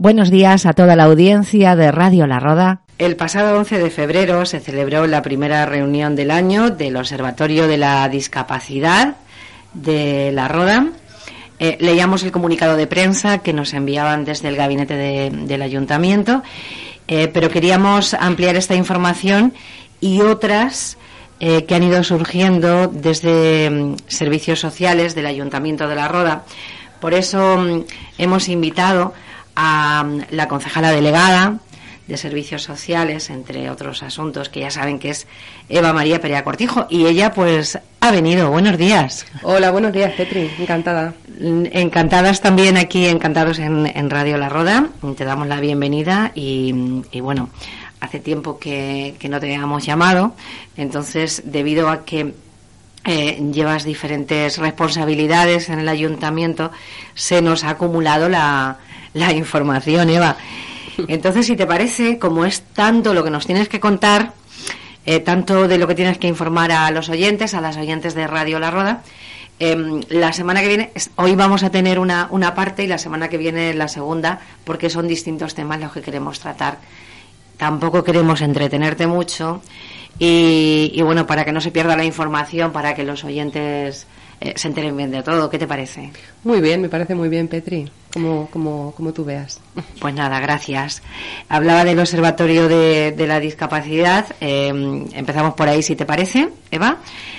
Buenos días a toda la audiencia de Radio La Roda. El pasado 11 de febrero se celebró la primera reunión del año del Observatorio de la Discapacidad de La Roda. Leíamos el comunicado de prensa que nos enviaban desde el gabinete del Ayuntamiento, pero queríamos ampliar esta información y otras que han ido surgiendo desde servicios sociales del Ayuntamiento de La Roda. Por eso hemos invitado a la concejala delegada de Servicios Sociales, entre otros asuntos, que ya saben que es Eva María Perea Cortijo, y ella pues ha venido. Buenos días. Hola, buenos días, Petri, encantada. Encantadas también aquí, encantados en Radio La Roda, te damos la bienvenida y bueno, hace tiempo que no te habíamos llamado, entonces debido a que llevas diferentes responsabilidades en el Ayuntamiento, se nos ha acumulado la información, Eva. Entonces, si te parece, como es tanto lo que nos tienes que contar, tanto de lo que tienes que informar a los oyentes, a las oyentes de Radio La Roda, la semana que viene, hoy vamos a tener una parte y la semana que viene la segunda, porque son distintos temas los que queremos tratar. Tampoco queremos entretenerte mucho y bueno, para que no se pierda la información, para que los oyentes se enteren bien de todo. ¿Qué te parece? Muy bien, me parece muy bien, Petri, como tú veas. Pues nada, gracias. Hablaba del Observatorio de la Discapacidad. Empezamos por ahí, si te parece, Eva.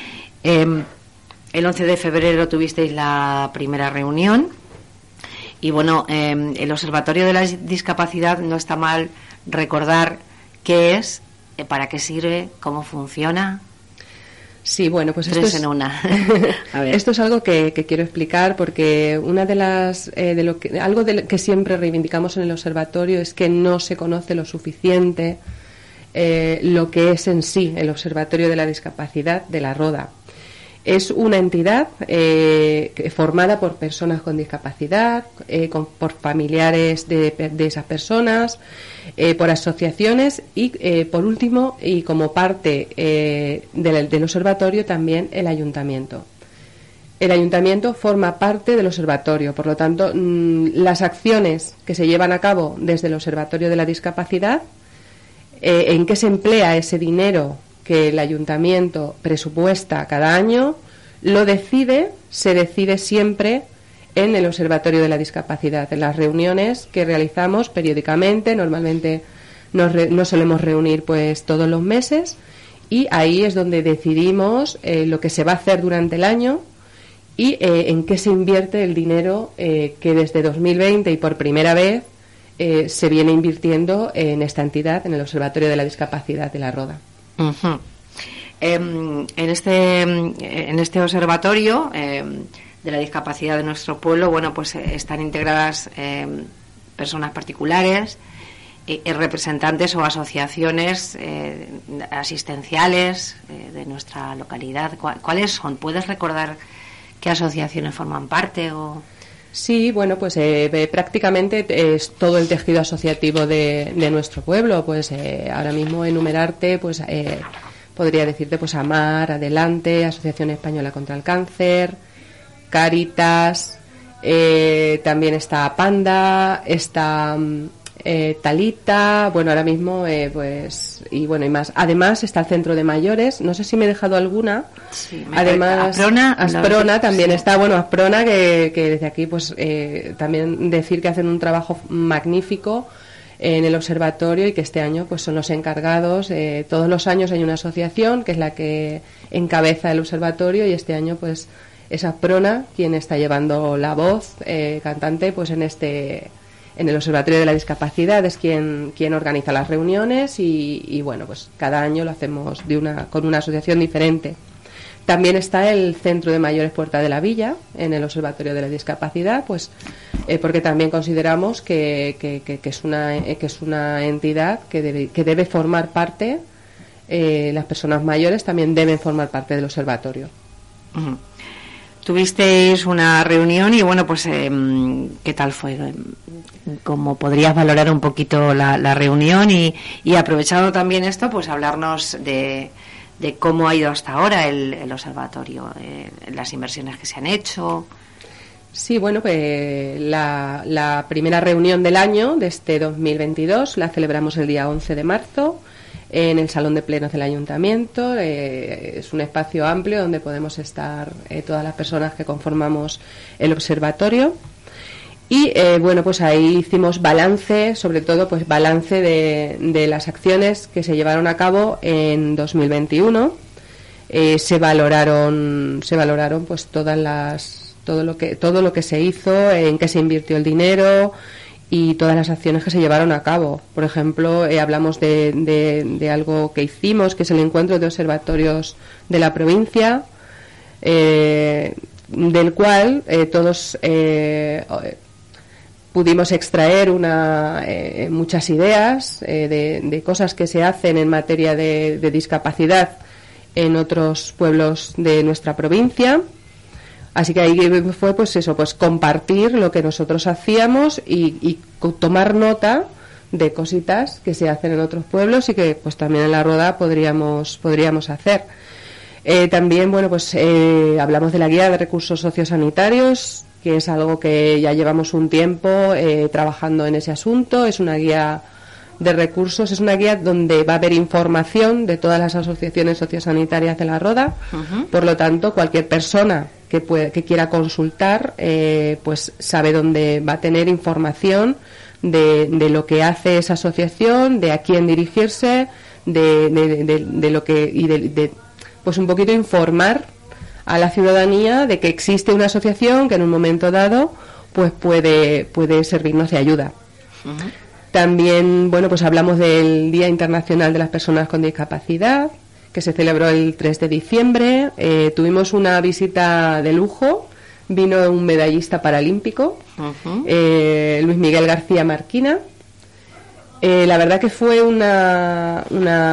El 11 de febrero tuvisteis la primera reunión y bueno, el Observatorio de la Discapacidad, no está mal recordar qué es, para qué sirve, cómo funciona. Sí, bueno, pues esto es en una. A ver. Esto es algo que quiero explicar, porque una de las algo que siempre reivindicamos en el observatorio es que no se conoce lo suficiente lo que es en sí el Observatorio de la Discapacidad de La Roda. Es una entidad formada por personas con discapacidad, por familiares de esas personas, por asociaciones y, por último, y como parte del observatorio, también el ayuntamiento. El ayuntamiento forma parte del observatorio, por lo tanto, las acciones que se llevan a cabo desde el Observatorio de la Discapacidad, en qué se emplea ese dinero que el ayuntamiento presupuesta cada año, se decide siempre en el Observatorio de la Discapacidad, en las reuniones que realizamos periódicamente. Normalmente nos solemos reunir pues todos los meses y ahí es donde decidimos lo que se va a hacer durante el año y en qué se invierte el dinero que desde 2020 y por primera vez se viene invirtiendo en esta entidad, en el Observatorio de la Discapacidad de La Roda. Uh-huh. En este observatorio de la discapacidad de nuestro pueblo, bueno, pues están integradas personas particulares, representantes o asociaciones asistenciales de nuestra localidad. ¿Cuáles son? ¿Puedes recordar qué asociaciones forman parte o...? Sí, bueno, pues prácticamente es todo el tejido asociativo de nuestro pueblo. Pues ahora mismo enumerarte, pues podría decirte pues AMAR, Adelante, Asociación Española contra el Cáncer, Cáritas, también está Panda, está Talita, bueno, ahora mismo pues y bueno y más. Además está el Centro de Mayores, no sé si me he dejado alguna. Sí, además Asprona también sí. Está, bueno, Asprona que desde aquí pues también decir que hacen un trabajo magnífico en el observatorio y que este año pues son los encargados. Todos los años hay una asociación que es la que encabeza el observatorio y este año pues es Asprona quien está llevando la voz cantante pues en el Observatorio de la Discapacidad. Es quien organiza las reuniones y bueno, pues cada año lo hacemos con una asociación diferente. También está el Centro de Mayores Puerta de la Villa en el Observatorio de la Discapacidad, pues porque también consideramos que es una entidad que debe formar parte, las personas mayores también deben formar parte del observatorio. Uh-huh. Tuvisteis una reunión y bueno, pues ¿qué tal fue? ¿Cómo podrías valorar un poquito la reunión y aprovechando también esto, pues hablarnos de cómo ha ido hasta ahora el observatorio, las inversiones que se han hecho? Sí, bueno, pues la primera reunión del año de este 2022 la celebramos el día 11 de marzo en el Salón de Plenos del Ayuntamiento. Es un espacio amplio donde podemos estar todas las personas que conformamos el observatorio. Y bueno, pues ahí hicimos balance, sobre todo pues balance de las acciones que se llevaron a cabo en 2021. Se valoraron pues todo lo que se hizo, en qué se invirtió el dinero y todas las acciones que se llevaron a cabo. Por ejemplo, hablamos de algo que hicimos, que es el encuentro de observatorios de la provincia, del cual todos pudimos extraer muchas ideas de cosas que se hacen en materia de discapacidad en otros pueblos de nuestra provincia. Así que ahí fue pues eso, pues compartir lo que nosotros hacíamos y tomar nota de cositas que se hacen en otros pueblos y que pues también en La Roda podríamos hacer. También, bueno, pues hablamos de la guía de recursos sociosanitarios, que es algo que ya llevamos un tiempo trabajando en ese asunto. Es una guía de recursos, es una guía donde va a haber información de todas las asociaciones sociosanitarias de La Roda. Uh-huh. Por lo tanto, cualquier persona que quiera consultar, pues sabe dónde va a tener información de lo que hace esa asociación, de a quién dirigirse, de lo que pues un poquito informar a la ciudadanía de que existe una asociación que en un momento dado pues puede servirnos de ayuda. Uh-huh. También, bueno, pues hablamos del Día Internacional de las Personas con Discapacidad, que se celebró el 3 de diciembre. Tuvimos una visita de lujo, vino un medallista paralímpico, uh-huh. Luis Miguel García Marquina. La verdad que fue una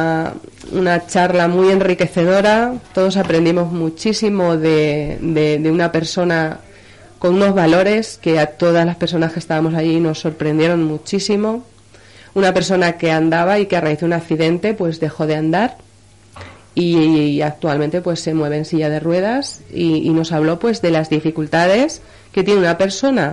charla muy enriquecedora. Todos aprendimos muchísimo de una persona con unos valores que a todas las personas que estábamos allí nos sorprendieron muchísimo. Una persona que andaba y que a raíz de un accidente pues dejó de andar y actualmente pues se mueve en silla de ruedas y nos habló pues de las dificultades que tiene una persona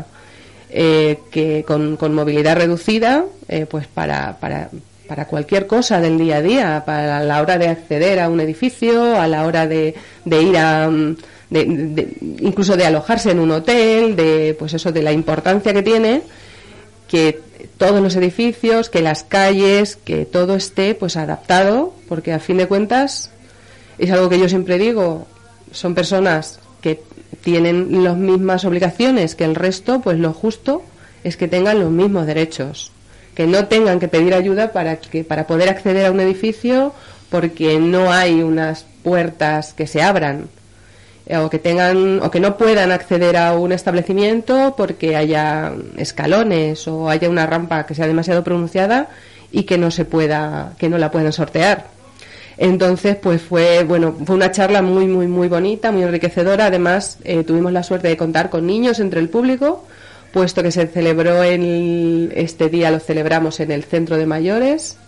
que con movilidad reducida pues para cualquier cosa del día a día, para la hora de acceder a un edificio, a la hora de ir a incluso de alojarse en un hotel, pues eso, de la importancia que tiene que todos los edificios, que las calles, que todo esté pues adaptado, porque a fin de cuentas es algo que yo siempre digo, son personas que tienen las mismas obligaciones que el resto, pues lo justo es que tengan los mismos derechos, que no tengan que pedir ayuda para poder acceder a un edificio porque no hay unas puertas que se abran, o que no puedan acceder a un establecimiento porque haya escalones o haya una rampa que sea demasiado pronunciada y que no la puedan sortear. Entonces, pues fue una charla muy muy muy bonita, muy enriquecedora. Además, tuvimos la suerte de contar con niños entre el público, puesto que se celebró este día lo celebramos en el Centro de Mayores,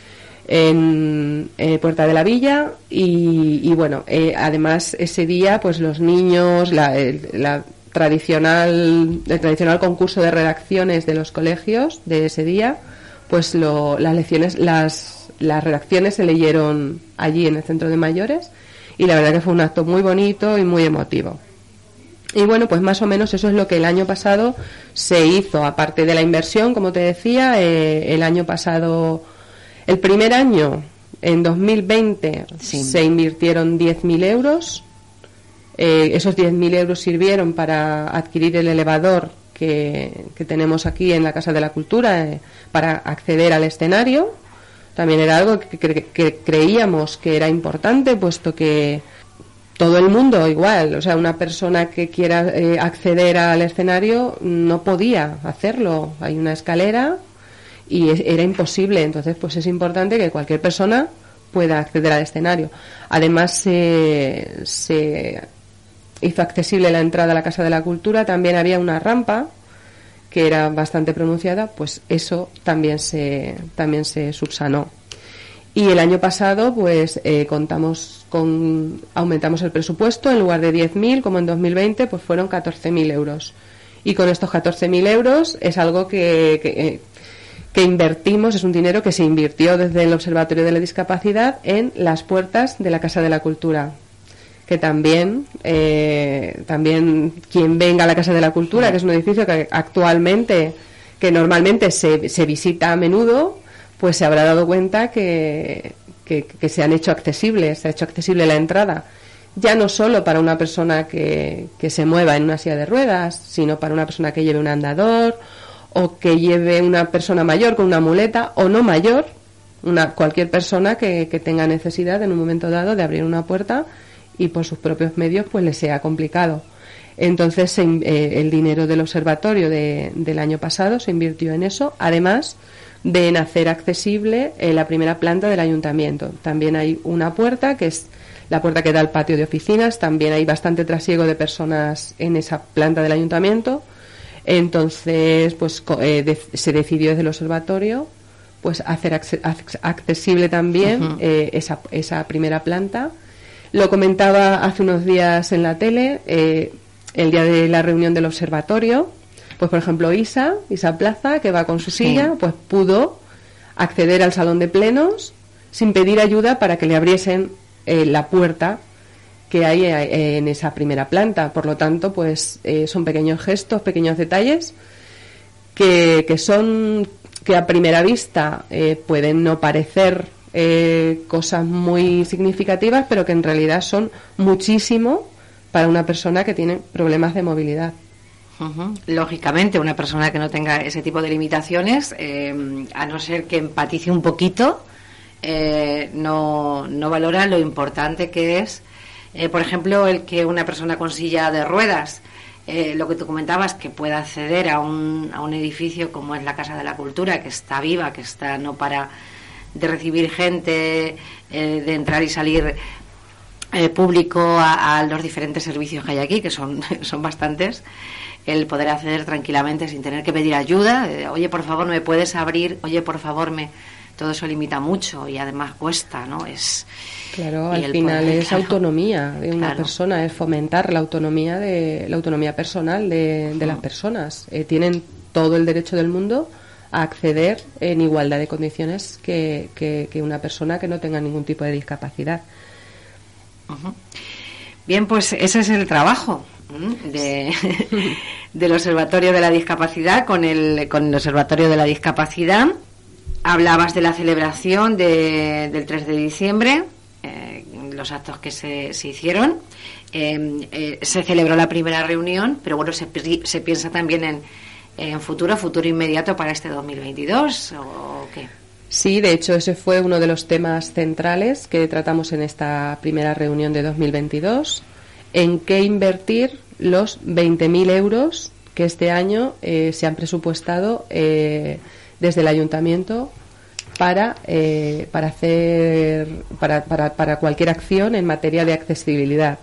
en Puerta de la Villa y bueno, además ese día pues los niños, el tradicional concurso de redacciones de los colegios de ese día, pues las redacciones se leyeron allí en el Centro de Mayores y la verdad que fue un acto muy bonito y muy emotivo. Y bueno, pues más o menos eso es lo que el año pasado se hizo, aparte de la inversión, como te decía. El año pasado, el primer año, en 2020, sí, se invirtieron 10.000 euros. Esos 10.000 euros sirvieron para adquirir el elevador que tenemos aquí en la Casa de la Cultura, para acceder al escenario. También era algo que creíamos que era importante, puesto que todo el mundo igual, o sea, una persona que quiera acceder al escenario no podía hacerlo. Hay una escalera y era imposible. Entonces, pues es importante que cualquier persona pueda acceder al escenario. Además, se hizo accesible la entrada a la Casa de la Cultura. También había una rampa que era bastante pronunciada, pues eso también se subsanó. Y el año pasado, pues aumentamos el presupuesto, en lugar de 10.000, como en 2020, pues fueron 14.000 euros. Y con estos 14.000 euros es algo que invertimos, es un dinero que se invirtió desde el Observatorio de la Discapacidad en las puertas de la Casa de la Cultura, que también quien venga a la Casa de la Cultura, que es un edificio que actualmente, que normalmente se visita a menudo, pues se habrá dado cuenta que se ha hecho accesible la entrada, ya no solo para una persona que se mueva en una silla de ruedas, sino para una persona que lleve un andador, o que lleve una persona mayor con una muleta, o no mayor, cualquier persona que tenga necesidad en un momento dado de abrir una puerta y por sus propios medios pues le sea complicado. Entonces el dinero del observatorio del año pasado se invirtió en eso, además de en hacer accesible la primera planta del ayuntamiento. También hay una puerta que es la puerta que da al patio de oficinas, también hay bastante trasiego de personas en esa planta del ayuntamiento. Entonces pues se decidió desde el observatorio pues hacer accesible también esa primera planta. Lo comentaba hace unos días en la tele, el día de la reunión del observatorio, pues por ejemplo Isa Plaza, que va con su silla, pues pudo acceder al salón de plenos sin pedir ayuda para que le abriesen la puerta que hay en esa primera planta. Por lo tanto, pues son pequeños gestos, pequeños detalles que a primera vista pueden no parecer cosas muy significativas, pero que en realidad son muchísimo para una persona que tiene problemas de movilidad. Lógicamente, una persona que no tenga ese tipo de limitaciones, a no ser que empatice un poquito, no valora lo importante que es, por ejemplo, el que una persona con silla de ruedas, lo que tú comentabas, que pueda acceder a un edificio como es la Casa de la Cultura, que está viva, que está no para de recibir gente, de entrar y salir público a los diferentes servicios que hay aquí, que son bastantes, el poder acceder tranquilamente sin tener que pedir ayuda, oye, por favor, ¿me puedes abrir? Oye, por favor, todo eso limita mucho y además cuesta, ¿no? Claro, al final es autonomía de una persona, es fomentar la autonomía personal de las personas. Tienen todo el derecho del mundo a acceder en igualdad de condiciones que una persona que no tenga ningún tipo de discapacidad. Bien, pues ese es el trabajo del Observatorio de la Discapacidad con el Observatorio de la Discapacidad. Hablabas de la celebración del 3 de diciembre, los actos que se hicieron. Se celebró la primera reunión, pero bueno, se piensa también en futuro inmediato para este 2022, ¿o qué? Sí, de hecho ese fue uno de los temas centrales que tratamos en esta primera reunión de 2022, en qué invertir los 20.000 euros que este año se han presupuestado desde el ayuntamiento para cualquier acción en materia de accesibilidad.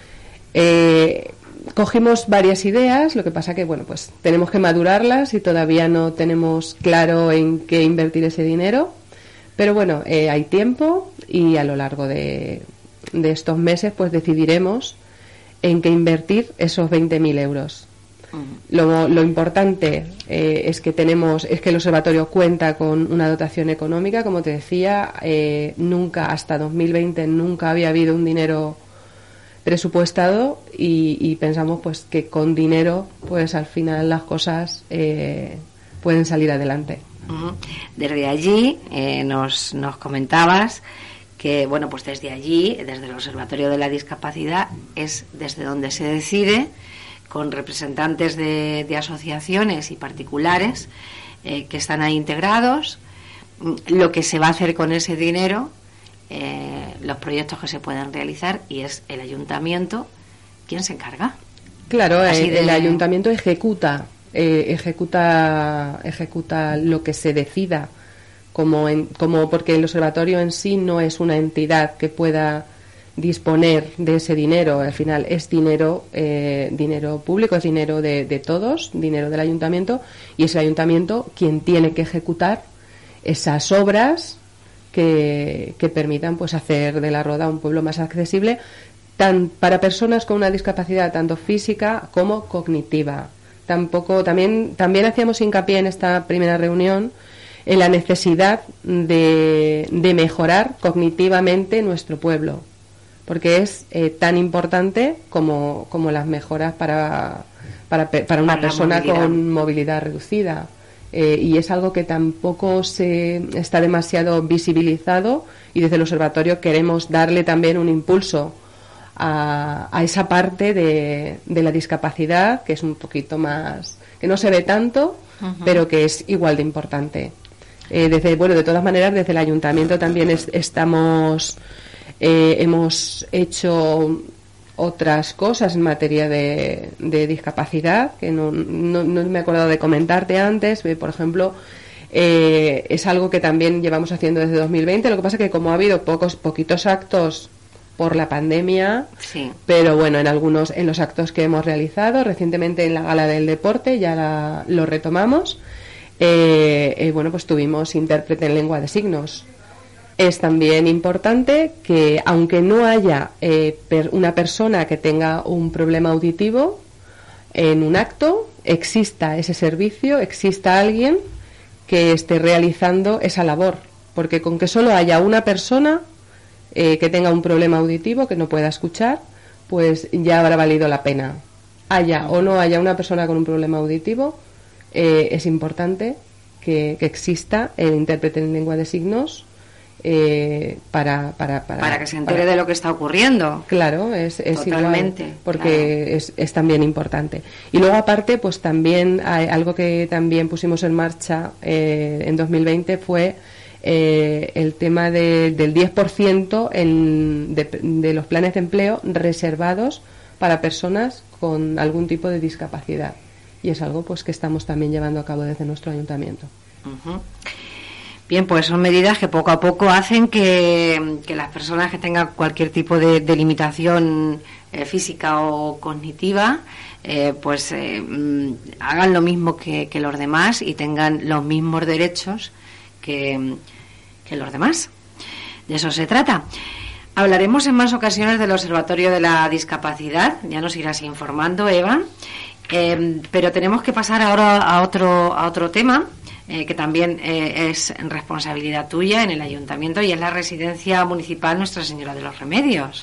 Cogimos varias ideas, lo que pasa que bueno, pues tenemos que madurarlas y todavía no tenemos claro en qué invertir ese dinero, pero bueno, hay tiempo y a lo largo de estos meses pues decidiremos en qué invertir esos 20.000 euros. Lo importante es que el observatorio cuenta con una dotación económica, como te decía, hasta 2020 nunca había habido un dinero presupuestado y pensamos pues que con dinero pues al final las cosas pueden salir adelante. Desde allí nos comentabas que bueno, pues desde allí, desde el Observatorio de la Discapacidad, es desde donde se decide, con representantes de asociaciones y particulares que están ahí integrados, lo que se va a hacer con ese dinero, los proyectos que se pueden realizar, y es el ayuntamiento quien se encarga. Claro, el ayuntamiento ejecuta lo que se decida, porque el observatorio en sí no es una entidad que pueda disponer de ese dinero. Al final es dinero público, es dinero de todos, dinero del ayuntamiento, y es el ayuntamiento quien tiene que ejecutar esas obras que permitan pues hacer de La Roda un pueblo más accesible para personas con una discapacidad tanto física como cognitiva. también hacíamos hincapié en esta primera reunión en la necesidad de mejorar cognitivamente nuestro pueblo, porque es tan importante como las mejoras para una persona con movilidad reducida. Y es algo que tampoco está demasiado visibilizado, y desde el observatorio queremos darle también un impulso a esa parte de la discapacidad, que es un poquito más, que no se ve tanto, pero que es igual de importante. De todas maneras, desde el ayuntamiento también hemos hecho otras cosas en materia de discapacidad, que no me he acordado de comentarte antes. Por ejemplo, es algo que también llevamos haciendo desde 2020. Lo que pasa es que como ha habido poquitos actos por la pandemia, sí. Pero bueno, en los actos que hemos realizado recientemente en la Gala del Deporte ya lo retomamos. Pues tuvimos intérprete en lengua de signos. Es también importante que, aunque no haya una persona que tenga un problema auditivo en un acto, exista ese servicio, exista alguien que esté realizando esa labor, porque con que solo haya una persona que tenga un problema auditivo, que no pueda escuchar, pues ya habrá valido la pena. Haya o no haya una persona con un problema auditivo, es importante que exista el intérprete en lengua de signos para que se entere de lo que está ocurriendo. Claro, es totalmente igual, porque claro. es también importante. Y luego aparte, pues también hay algo que también pusimos en marcha en 2020 fue el tema del 10% de los planes de empleo reservados para personas con algún tipo de discapacidad, y es algo pues que estamos también llevando a cabo desde nuestro ayuntamiento. Uh-huh. Bien, pues son medidas que poco a poco hacen que las personas que tengan cualquier tipo de limitación física o cognitiva hagan lo mismo que los demás y tengan los mismos derechos que los demás. De eso se trata. Hablaremos en más ocasiones del Observatorio de la Discapacidad, ya nos irás informando, Eva, pero tenemos que pasar ahora a otro tema que también es responsabilidad tuya en el ayuntamiento, y es la residencia municipal Nuestra Señora de los Remedios.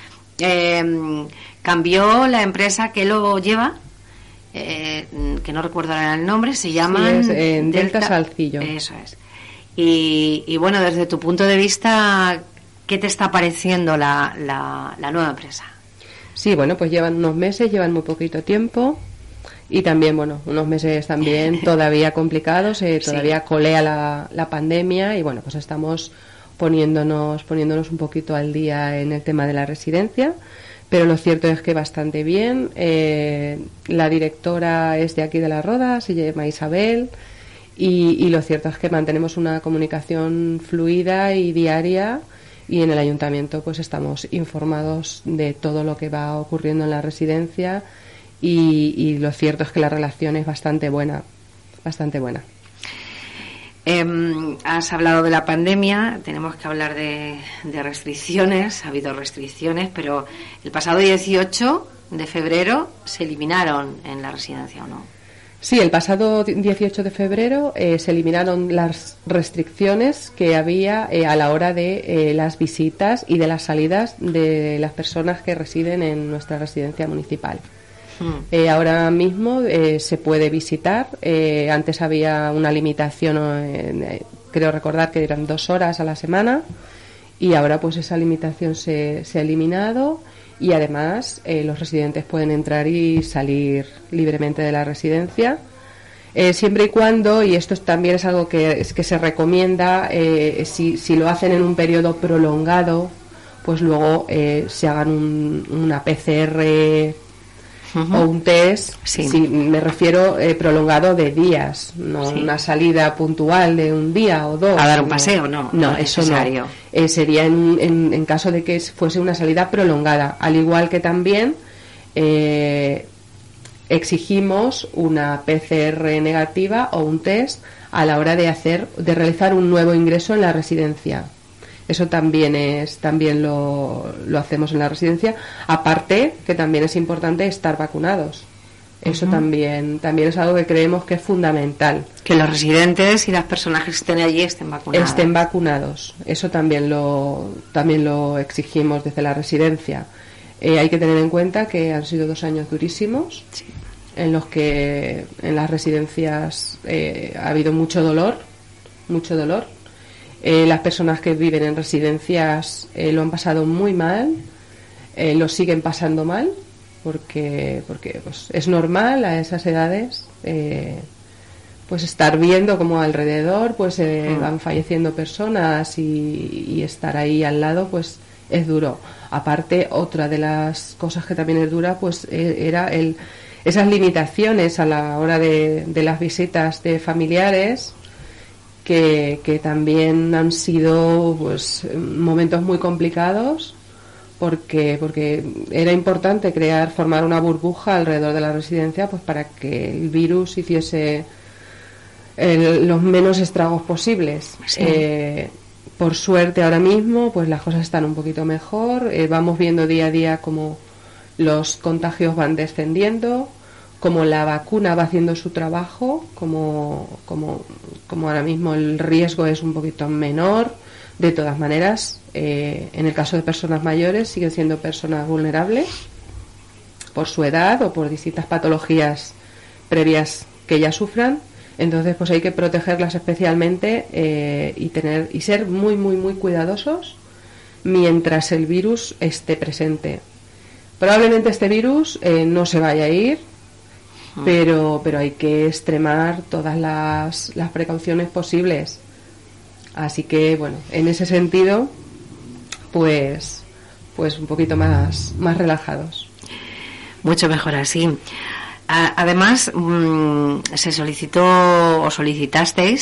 Cambió la empresa que lo lleva, que no recuerdo ahora el nombre, se llama Delta Salcillo. Eso es. Y bueno, desde tu punto de vista, ¿qué te está pareciendo la nueva empresa? Sí, bueno, pues llevan unos meses, llevan muy poquito tiempo. Y también, bueno, unos meses también todavía complicados, todavía sí. Colea la pandemia, y bueno, pues estamos poniéndonos un poquito al día en el tema de la residencia, pero lo cierto es que bastante bien. La directora es de aquí de La Roda, se llama Isabel, y lo cierto es que mantenemos una comunicación fluida y diaria, y en el ayuntamiento pues estamos informados de todo lo que va ocurriendo en la residencia. Y lo cierto es que la relación es bastante buena. Has hablado de la pandemia, tenemos que hablar de restricciones. Ha habido restricciones, pero el pasado 18 de febrero se eliminaron en la residencia, ¿o no? Sí, el pasado 18 de febrero se eliminaron las restricciones que había a la hora de las visitas y de las salidas de las personas que residen en nuestra residencia municipal. Ahora mismo se puede visitar. Antes había una limitación, creo recordar que eran 2 horas a la semana, y ahora pues esa limitación se ha eliminado, y además los residentes pueden entrar y salir libremente de la residencia, siempre y cuando, y esto también es algo que se recomienda, si lo hacen en un periodo prolongado, pues luego se hagan una PCR o un test, sí. Si me refiero prolongado de días, no sí. Una salida puntual de un día o 2. A dar un paseo, no eso necesario. No. Sería en caso de que fuese una salida prolongada, al igual que también exigimos una PCR negativa o un test a la hora de realizar un nuevo ingreso en la residencia. Eso también lo hacemos en la residencia, aparte que también es importante estar vacunados, Eso también es algo que creemos que es fundamental. Que los residentes y las personas que estén allí estén vacunados. Estén vacunados. Eso también lo exigimos desde la residencia. Hay que tener en cuenta que han sido 2 años durísimos, sí, en los que en las residencias ha habido mucho dolor. Las personas que viven en residencias lo han pasado muy mal, lo siguen pasando mal, porque pues, es normal a esas edades pues estar viendo como alrededor pues van falleciendo personas y estar ahí al lado pues es duro. Aparte, otra de las cosas que también es dura pues era esas limitaciones a la hora de las visitas de familiares que también han sido pues momentos muy complicados porque era importante formar una burbuja alrededor de la residencia pues para que el virus hiciese los menos estragos posibles. Sí. Por suerte ahora mismo pues las cosas están un poquito mejor, vamos viendo día a día cómo los contagios van descendiendo, cómo la vacuna va haciendo su trabajo, como ahora mismo el riesgo es un poquito menor. De todas maneras, en el caso de personas mayores siguen siendo personas vulnerables por su edad o por distintas patologías previas que ya sufran. Entonces pues hay que protegerlas especialmente y ser muy muy muy cuidadosos mientras el virus esté presente. Probablemente este virus no se vaya a ir, pero hay que extremar todas las precauciones posibles. Así que bueno, en ese sentido pues un poquito más relajados. Mucho mejor así. Además, se solicitó o solicitaste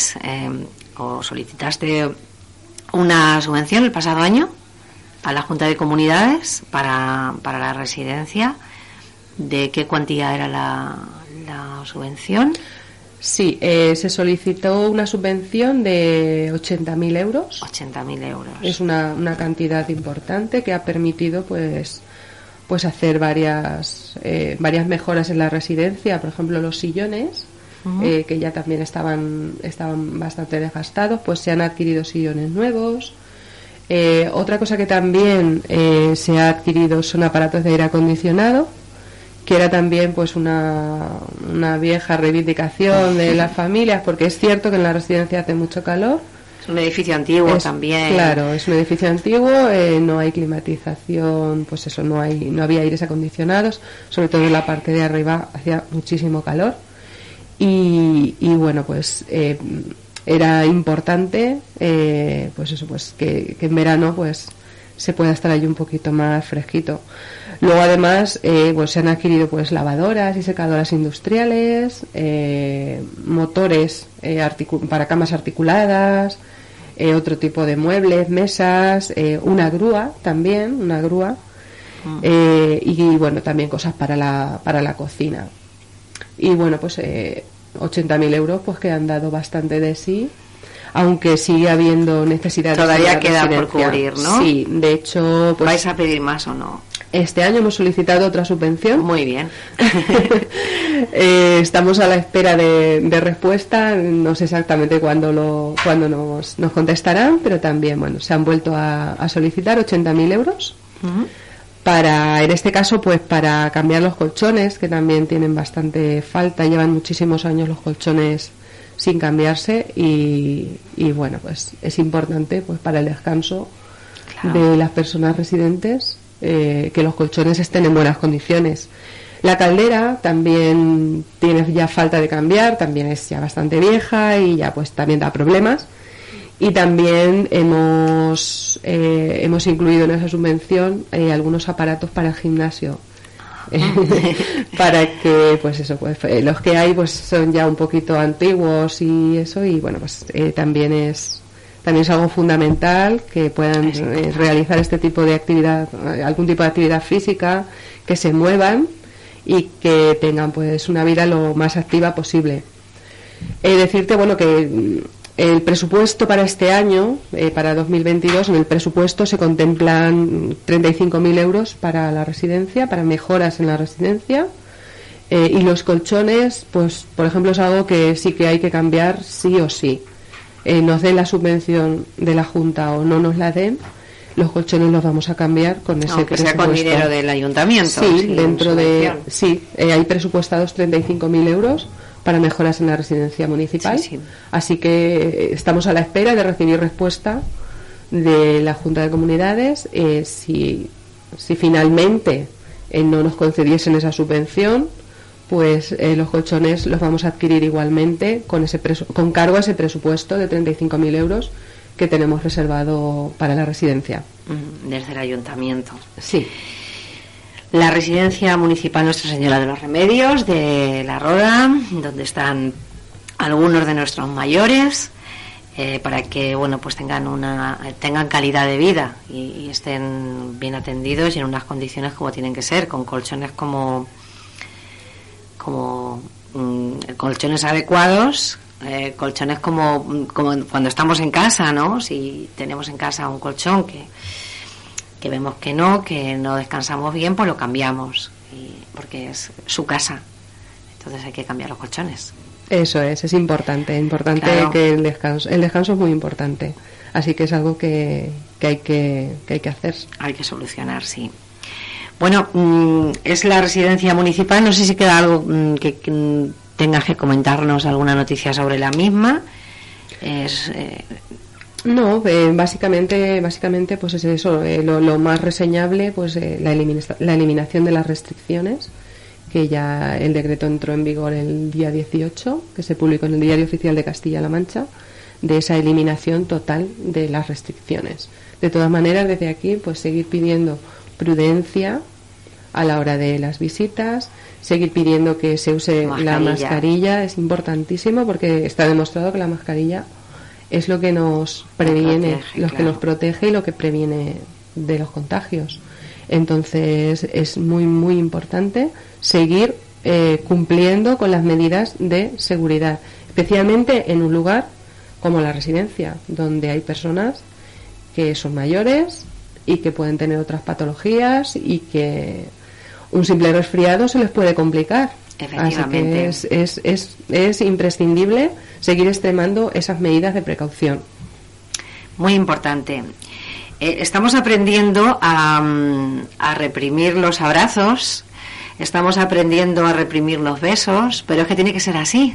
una subvención el pasado año a la Junta de Comunidades para la residencia. ¿De qué cuantía era la subvención? Sí, se solicitó una subvención de 80.000 euros. 80.000 euros. Es una cantidad importante que ha permitido pues hacer varias mejoras en la residencia. Por ejemplo, los sillones, que ya también estaban bastante desgastados, pues se han adquirido sillones nuevos. Otra cosa que también se ha adquirido son aparatos de aire acondicionado, que era también pues una vieja reivindicación de las familias, porque es cierto que en la residencia hace mucho calor. Es un edificio antiguo también. Claro, es un edificio antiguo, no hay climatización, pues eso, no había aires acondicionados, sobre todo en la parte de arriba hacía muchísimo calor y bueno, pues era importante pues eso, pues que en verano pues se pueda estar allí un poquito más fresquito. Luego además pues se han adquirido pues lavadoras y secadoras industriales, motores para camas articuladas, otro tipo de muebles, mesas, una grúa y bueno, también cosas para la cocina. Y bueno, pues 80.000 euros pues que han dado bastante de sí, aunque sigue habiendo necesidades. Todavía queda por cubrir, ¿no? Sí, de hecho pues, ¿vais a pedir más o no? Este año hemos solicitado otra subvención. Muy bien. Estamos a la espera de respuesta. No sé exactamente cuándo nos contestarán, pero también bueno, se han vuelto a solicitar 80.000 euros para, en este caso, pues para cambiar los colchones, que también tienen bastante falta. Llevan muchísimos años los colchones sin cambiarse y bueno, pues es importante pues para el descanso de las personas residentes que los colchones estén en buenas condiciones. La caldera también tiene ya falta de cambiar, también es ya bastante vieja y ya pues también da problemas. Y también hemos incluido en esa subvención algunos aparatos para el gimnasio. Para que pues eso, pues los que hay pues son ya un poquito antiguos y eso, y bueno, pues también es algo fundamental que puedan realizar este tipo de actividad, algún tipo de actividad física, que se muevan y que tengan pues una vida lo más activa posible. Decirte bueno que el presupuesto para este año, para 2022, en el presupuesto se contemplan 35.000 euros para la residencia, para mejoras en la residencia. Y los colchones, pues por ejemplo, es algo que sí que hay que cambiar sí o sí. Nos den la subvención de la Junta o no nos la den, los colchones los vamos a cambiar con ese aunque presupuesto. sea con dinero del ayuntamiento. Sí, dentro de... Sí, hay presupuestados 35.000 euros para mejoras en la residencia municipal. Sí. Así que estamos a la espera de recibir respuesta de la Junta de Comunidades. Si finalmente no nos concediesen esa subvención, pues los colchones los vamos a adquirir igualmente con cargo a ese presupuesto de 35.000 euros que tenemos reservado para la residencia. Desde el ayuntamiento. Sí. La residencia municipal Nuestra Señora de los Remedios de La Roda, donde están algunos de nuestros mayores, para que pues tengan calidad de vida y estén bien atendidos y en unas condiciones como tienen que ser, con colchones como colchones adecuados, colchones como cuando estamos en casa, ¿no? Si tenemos en casa un colchón que vemos que no descansamos bien, pues lo cambiamos, porque es su casa, entonces hay que cambiar los colchones. Eso es importante claro. Que el descanso es muy importante, así que es algo que hay que hacer. Hay que solucionar, sí. Bueno, es la residencia municipal, no sé si queda algo que tengas que comentarnos, alguna noticia sobre la misma. No, básicamente pues es eso, lo más reseñable, pues la eliminación de las restricciones, que ya el decreto entró en vigor el día 18, que se publicó en el Diario Oficial de Castilla-La Mancha, de esa eliminación total de las restricciones. De todas maneras, desde aquí, pues seguir pidiendo prudencia a la hora de las visitas, seguir pidiendo que se use la mascarilla, es importantísimo, porque está demostrado que la mascarilla es lo que nos previene, que nos protege y lo que previene de los contagios. Entonces es muy muy importante seguir cumpliendo con las medidas de seguridad, especialmente en un lugar como la residencia, donde hay personas que son mayores y que pueden tener otras patologías y que un simple resfriado se les puede complicar. Efectivamente. Así que es imprescindible seguir extremando esas medidas de precaución. Muy importante. Estamos aprendiendo a reprimir los abrazos, estamos aprendiendo a reprimir los besos, pero es que tiene que ser así.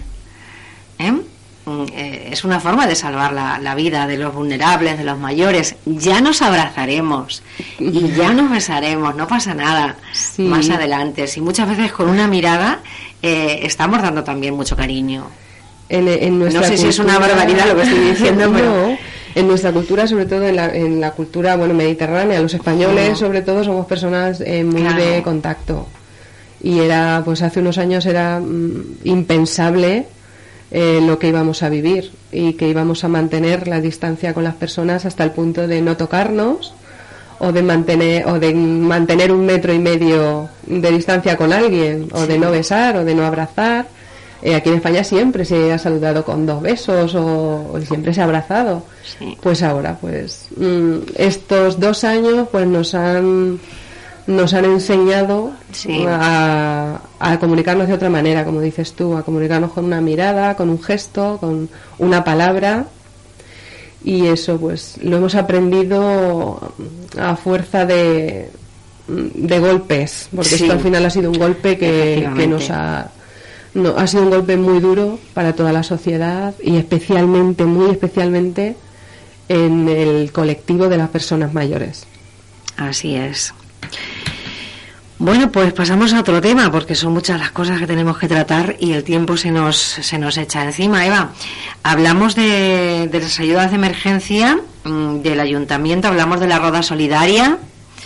Es una forma de salvar la vida de los vulnerables, de los mayores. Ya nos abrazaremos y ya nos besaremos, no pasa nada. Sí. Más adelante. Si muchas veces con una mirada estamos dando también mucho cariño. No sé si es una barbaridad lo que estoy diciendo, pero no. En nuestra cultura, sobre todo en la cultura mediterránea, los españoles sobre todo somos personas muy de contacto, y era pues hace unos años era impensable lo que íbamos a vivir, y que íbamos a mantener la distancia con las personas hasta el punto de no tocarnos o de mantener 1,5 metros de distancia con alguien, o de no besar o de no abrazar. Aquí en España siempre se ha saludado con 2 besos o siempre se ha abrazado. Sí. Pues ahora, estos 2 años pues nos han enseñado a comunicarnos de otra manera, como dices tú, a comunicarnos con una mirada, con un gesto, con una palabra, y eso pues lo hemos aprendido a fuerza de golpes, porque esto al final ha sido un golpe que nos ha sido un golpe muy duro para toda la sociedad, y muy especialmente en el colectivo de las personas mayores. Así es. Bueno, pues pasamos a otro tema, porque son muchas las cosas que tenemos que tratar y el tiempo se nos echa encima. Eva, hablamos de las ayudas de emergencia del ayuntamiento, hablamos de la Roda Solidaria,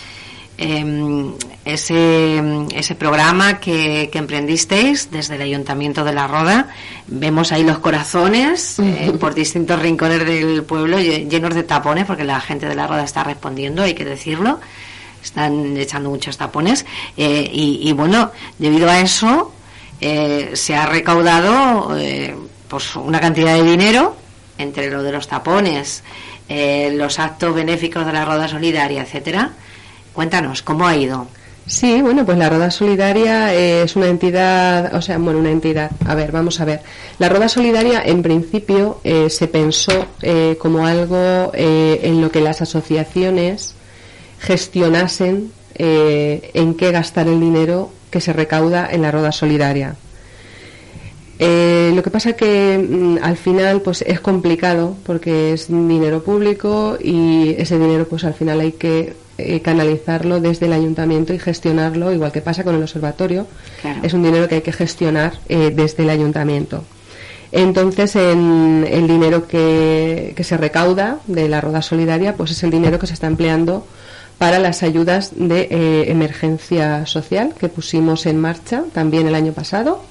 ese programa que emprendisteis desde el Ayuntamiento de La Roda. Vemos ahí los corazones por distintos rincones del pueblo llenos de tapones, porque la gente de La Roda está respondiendo, hay que decirlo. Están echando muchos tapones y bueno, debido a eso se ha recaudado pues una cantidad de dinero entre lo de los tapones, los actos benéficos de la Roda Solidaria, etcétera. Cuéntanos, ¿cómo ha ido? Sí, bueno, pues la Roda Solidaria es una entidad, una entidad. A ver, vamos a ver. La Roda Solidaria, en principio, se pensó como algo en lo que las asociaciones gestionasen en qué gastar el dinero que se recauda en la Roda Solidaria. Lo que pasa que al final pues es complicado porque es dinero público y ese dinero pues al final hay que canalizarlo desde el ayuntamiento y gestionarlo, igual que pasa con el observatorio. Claro. Es un dinero que hay que gestionar desde el ayuntamiento. Entonces el dinero que se recauda de la Roda Solidaria pues es el dinero que se está empleando para las ayudas de emergencia social que pusimos en marcha también el año pasado.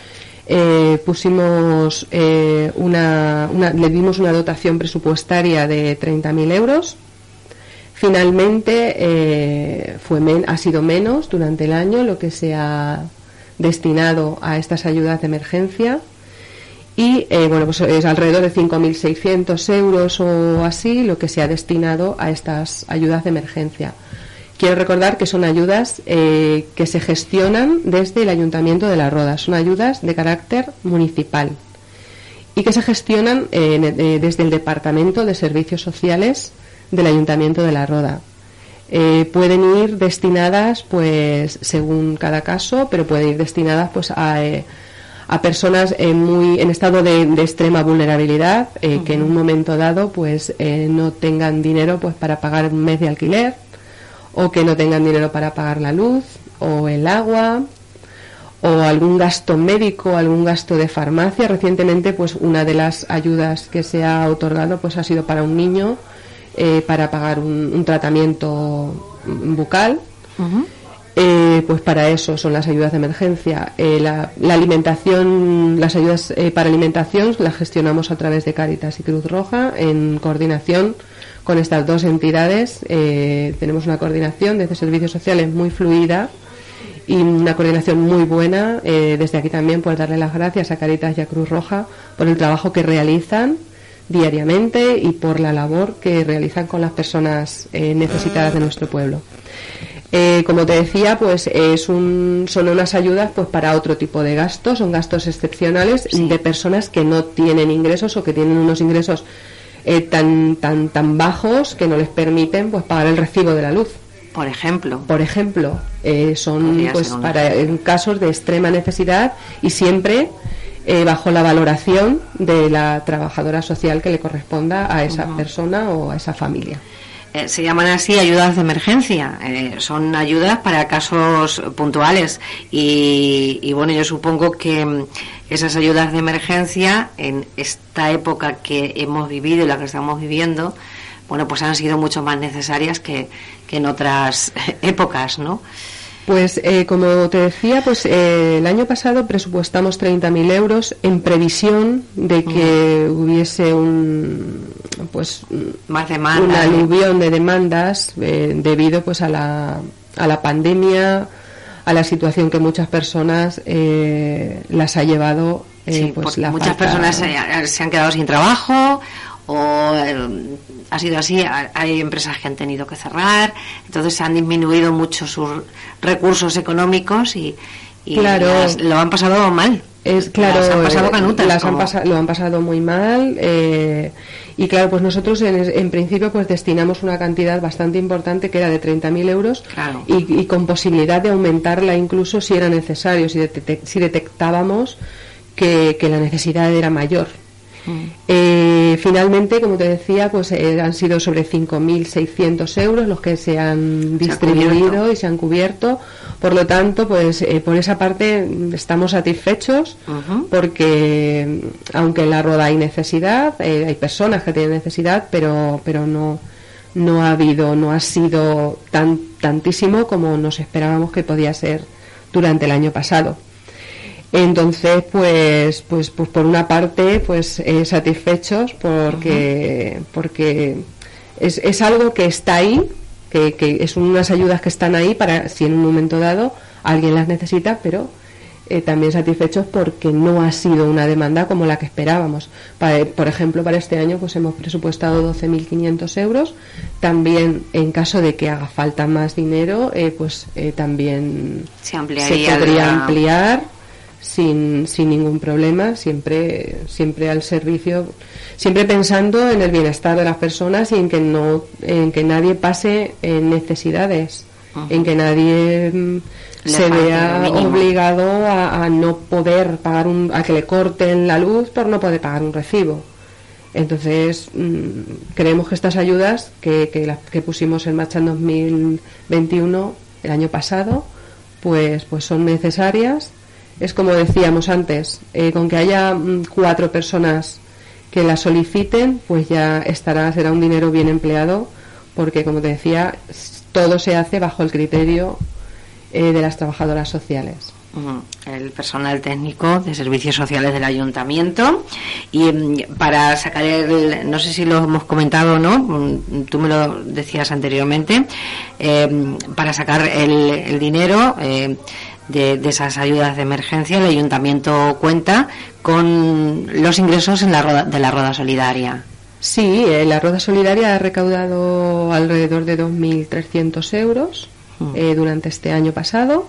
Pusimos le dimos una dotación presupuestaria de 30.000 euros. Finalmente ha sido menos durante el año lo que se ha destinado a estas ayudas de emergencia y pues es alrededor de 5.600 euros o así lo que se ha destinado a estas ayudas de emergencia. Quiero recordar que son ayudas que se gestionan desde el Ayuntamiento de La Roda, son ayudas de carácter municipal y que se gestionan desde el Departamento de Servicios Sociales del Ayuntamiento de La Roda. Pueden ir destinadas, pues, según cada caso, pero pueden ir destinadas, pues, a personas en estado de extrema vulnerabilidad, que en un momento dado, pues, no tengan dinero, pues, para pagar un mes de alquiler, o que no tengan dinero para pagar la luz o el agua o algún gasto médico, algún gasto de farmacia. Recientemente, pues una de las ayudas que se ha otorgado pues ha sido para un niño para pagar un tratamiento bucal. Pues para eso son las ayudas de emergencia. La alimentación, las ayudas para alimentación las gestionamos a través de Cáritas y Cruz Roja en coordinación con estas dos entidades. Tenemos una coordinación desde servicios sociales muy fluida y una coordinación muy buena. Desde aquí también pues darle las gracias a Cáritas y a Cruz Roja por el trabajo que realizan diariamente y por la labor que realizan con las personas necesitadas de nuestro pueblo. Como te decía, pues son unas ayudas pues para otro tipo de gastos, son gastos excepcionales de personas que no tienen ingresos o que tienen unos ingresos tan bajos que no les permiten pues pagar el recibo de la luz. Por ejemplo, son pues en casos de extrema necesidad y siempre bajo la valoración de la trabajadora social que le corresponda a esa persona o a esa familia. Se llaman así ayudas de emergencia, son ayudas para casos puntuales y bueno, yo supongo que esas ayudas de emergencia en esta época que hemos vivido y la que estamos viviendo, bueno, pues han sido mucho más necesarias que en otras épocas, ¿no? Pues como te decía, pues el año pasado presupuestamos 30.000 euros en previsión de que hubiese más demanda, un aluvión de demandas debido pues a la pandemia, a la situación que muchas personas las ha llevado. Muchas personas se han quedado sin trabajo o ha sido así, hay empresas que han tenido que cerrar, entonces se han disminuido mucho sus recursos económicos y claro, lo han pasado mal. Las han pasado canutas. Lo han pasado muy mal y claro, pues nosotros en principio pues destinamos una cantidad bastante importante que era de 30.000 euros claro. y con posibilidad de aumentarla incluso si era necesario, si detectábamos que la necesidad era mayor. Finalmente, como te decía, pues han sido sobre 5.600 euros los que se han distribuido y se han cubierto. Por lo tanto, pues por esa parte estamos satisfechos porque aunque en La Roda hay necesidad, hay personas que tienen necesidad, pero no ha sido tantísimo como nos esperábamos que podía ser durante el año pasado. Entonces, pues por una parte, pues satisfechos porque es algo que está ahí, que son unas ayudas que están ahí para si en un momento dado alguien las necesita, pero también satisfechos porque no ha sido una demanda como la que esperábamos. Por ejemplo, para este año pues hemos presupuestado 12.500 euros. También, en caso de que haga falta más dinero, también se podría ampliar sin ningún problema, siempre al servicio, siempre pensando en el bienestar de las personas y en que nadie pase necesidades, en que nadie se vea obligado a no poder pagar a que le corten la luz por no poder pagar un recibo. Entonces creemos que estas ayudas que pusimos en marcha en 2021, el año pasado, pues son necesarias. Es como decíamos antes, con que haya 4 personas que la soliciten, pues ya será un dinero bien empleado, porque como te decía, todo se hace bajo el criterio de las trabajadoras sociales. El personal técnico de servicios sociales del ayuntamiento. Y para sacar no sé si lo hemos comentado o no, tú me lo decías anteriormente, para sacar el dinero de esas ayudas de emergencia, el ayuntamiento cuenta con los ingresos de la Rueda Solidaria. Sí, la Rueda Solidaria ha recaudado alrededor de 2.300 euros durante este año pasado.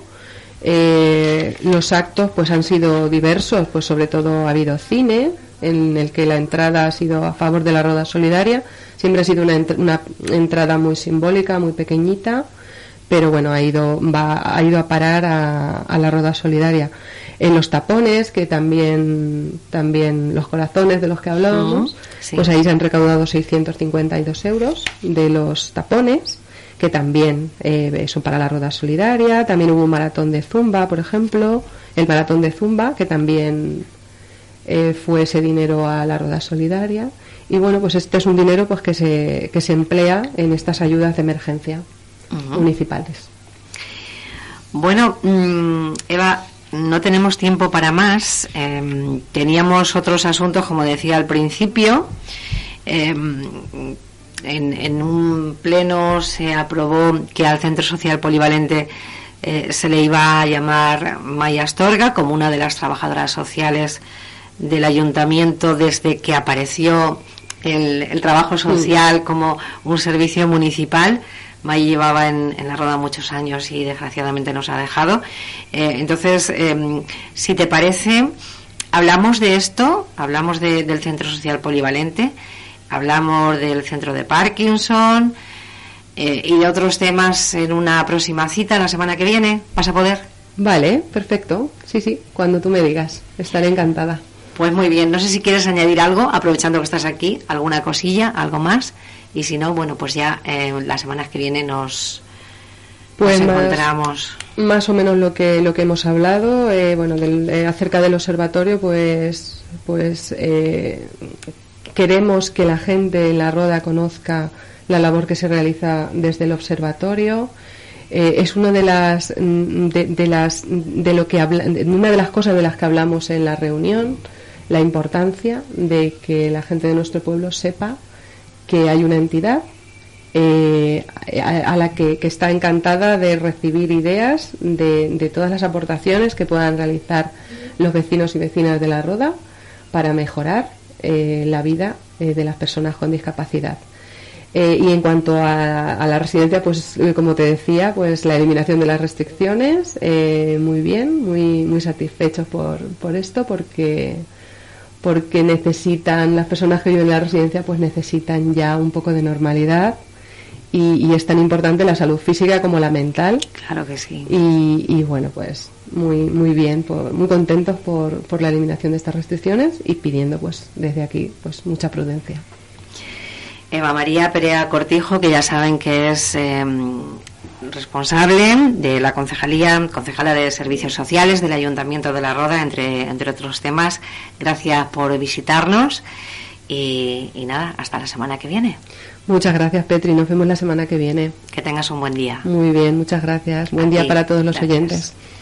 Los actos pues han sido diversos, pues sobre todo ha habido cine, en el que la entrada ha sido a favor de la Rueda Solidaria. Siempre ha sido una entrada muy simbólica, muy pequeñita, pero bueno, ha ido a parar a la Rueda Solidaria. En los tapones, que también los corazones de los que hablábamos, sí, pues ahí se han recaudado 652 euros de los tapones, que también son para la Rueda Solidaria. También hubo un maratón de Zumba, por ejemplo, el maratón de Zumba, que también fue ese dinero a la Rueda Solidaria. Y bueno, pues este es un dinero pues que se emplea en estas ayudas de emergencia municipales. Bueno, Eva, no tenemos tiempo para más. Teníamos otros asuntos, como decía al principio. En un pleno se aprobó que al Centro Social Polivalente se le iba a llamar Maya Astorga, como una de las trabajadoras sociales del ayuntamiento desde que apareció el trabajo social como un servicio municipal. Maya llevaba en la Roda muchos años y desgraciadamente nos ha dejado. Entonces, si te parece, hablamos de esto, hablamos del Centro Social Polivalente, hablamos del centro de Parkinson y de otros temas en una próxima cita la semana que viene. ¿Vas a poder? Vale, perfecto. Sí, cuando tú me digas. Estaré encantada. Pues muy bien. No sé si quieres añadir algo, aprovechando que estás aquí, alguna cosilla, algo más. Y si no, bueno, pues ya las semanas que vienen nos encontramos. Más o menos lo que hemos hablado, acerca del observatorio, pues queremos que la gente en la Roda conozca la labor que se realiza desde el observatorio. Es una de las cosas de las que hablamos en la reunión, la importancia de que la gente de nuestro pueblo sepa que hay una entidad a la que está encantada de recibir ideas de todas las aportaciones que puedan realizar los vecinos y vecinas de la Roda para mejorar la vida de las personas con discapacidad. Y en cuanto a la residencia, pues como te decía, pues la eliminación de las restricciones, muy bien, muy satisfechos por esto, porque necesitan, las personas que viven en la residencia pues necesitan ya un poco de normalidad, y es tan importante la salud física como la mental. Claro que sí. Y bueno, pues muy bien, muy contentos por la eliminación de estas restricciones, y pidiendo pues desde aquí pues mucha prudencia. Eva María Perea Cortijo, que ya saben que es responsable de la concejala de Servicios Sociales del Ayuntamiento de La Roda, entre otros temas. Gracias por visitarnos y nada, hasta la semana que viene. Muchas gracias, Petri, nos vemos la semana que viene. Que tengas un buen día. Muy bien, muchas gracias. Buen día para todos los oyentes.